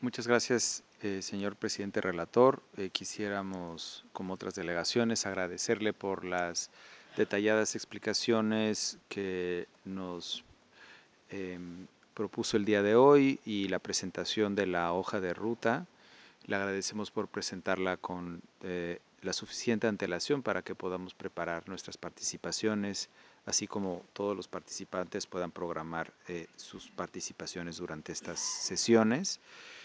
Muchas gracias, señor presidente relator. Quisiéramos, como otras delegaciones, agradecerle por las detalladas explicaciones que nos propuso el día de hoy y la presentación de la hoja de ruta. Le agradecemos por presentarla con la suficiente antelación para que podamos preparar nuestras participaciones, así como todos los participantes puedan programar sus participaciones durante estas sesiones.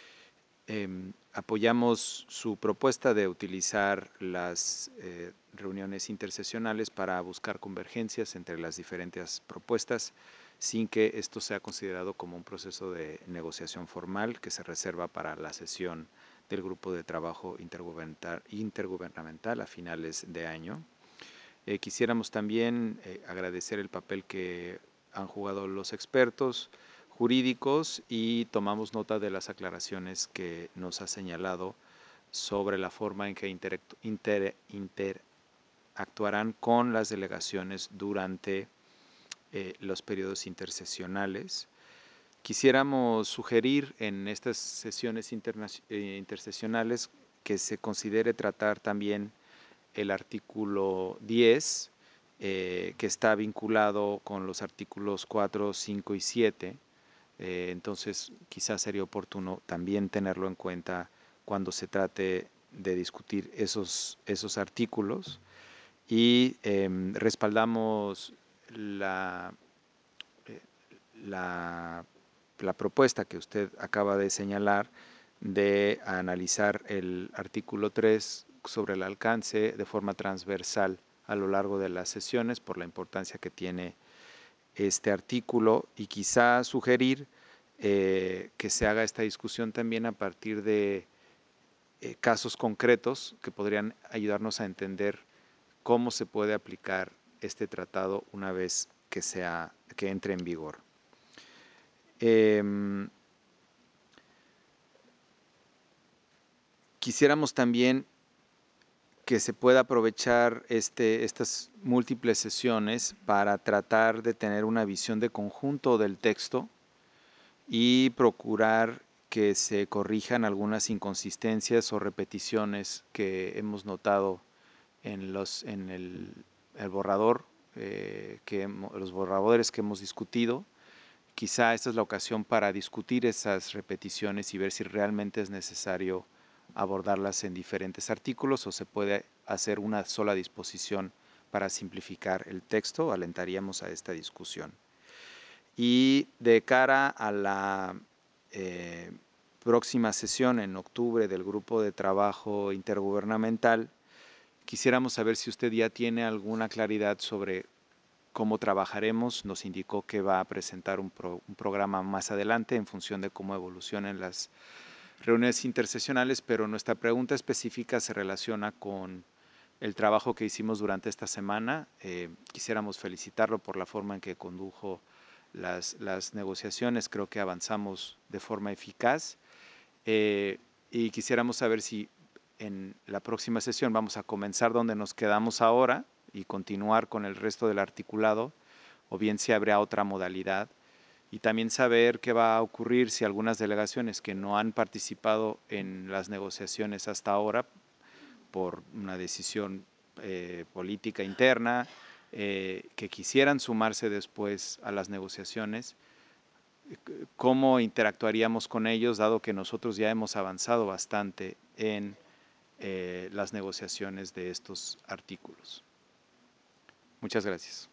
Apoyamos su propuesta de utilizar las reuniones intersesionales para buscar convergencias entre las diferentes propuestas, sin que esto sea considerado como un proceso de negociación formal que se reserva para la sesión del Grupo de Trabajo Intergubernamental a finales de año. Quisiéramos también agradecer el papel que han jugado los expertos jurídicos y tomamos nota de las aclaraciones que nos ha señalado sobre la forma en que interactuarán con las delegaciones durante los periodos intersesionales. Quisiéramos sugerir en estas sesiones intersesionales que se considere tratar también el artículo 10, que está vinculado con los artículos 4, 5 y 7. Entonces, quizás sería oportuno también tenerlo en cuenta cuando se trate de discutir esos artículos. Y respaldamos la propuesta que usted acaba de señalar de analizar el artículo 3 sobre el alcance de forma transversal a lo largo de las sesiones por la importancia que tiene este artículo y quizá sugerir que se haga esta discusión también a partir de casos concretos que podrían ayudarnos a entender cómo se puede aplicar este tratado una vez que entre en vigor. Quisiéramos también que se pueda aprovechar estas múltiples sesiones para tratar de tener una visión de conjunto del texto y procurar que se corrijan algunas inconsistencias o repeticiones que hemos notado en el borrador, los borradores que hemos discutido. Quizá esta es la ocasión para discutir esas repeticiones y ver si realmente es necesario abordarlas en diferentes artículos o se puede hacer una sola disposición para simplificar el texto. Alentaríamos a esta discusión. Y de cara a la próxima sesión en octubre del Grupo de Trabajo Intergubernamental, quisiéramos saber si usted ya tiene alguna claridad sobre cómo trabajaremos. Nos indicó que va a presentar un programa más adelante en función de cómo evolucionen las reuniones intersesionales, pero nuestra pregunta específica se relaciona con el trabajo que hicimos durante esta semana. Quisiéramos felicitarlo por la forma en que condujo las negociaciones. Creo que avanzamos de forma eficaz y quisiéramos saber si en la próxima sesión vamos a comenzar donde nos quedamos ahora y continuar con el resto del articulado, o bien si habrá otra modalidad, y también saber qué va a ocurrir si algunas delegaciones que no han participado en las negociaciones hasta ahora por una decisión política interna, que quisieran sumarse después a las negociaciones, cómo interactuaríamos con ellos, dado que nosotros ya hemos avanzado bastante en las negociaciones de estos artículos. Muchas gracias.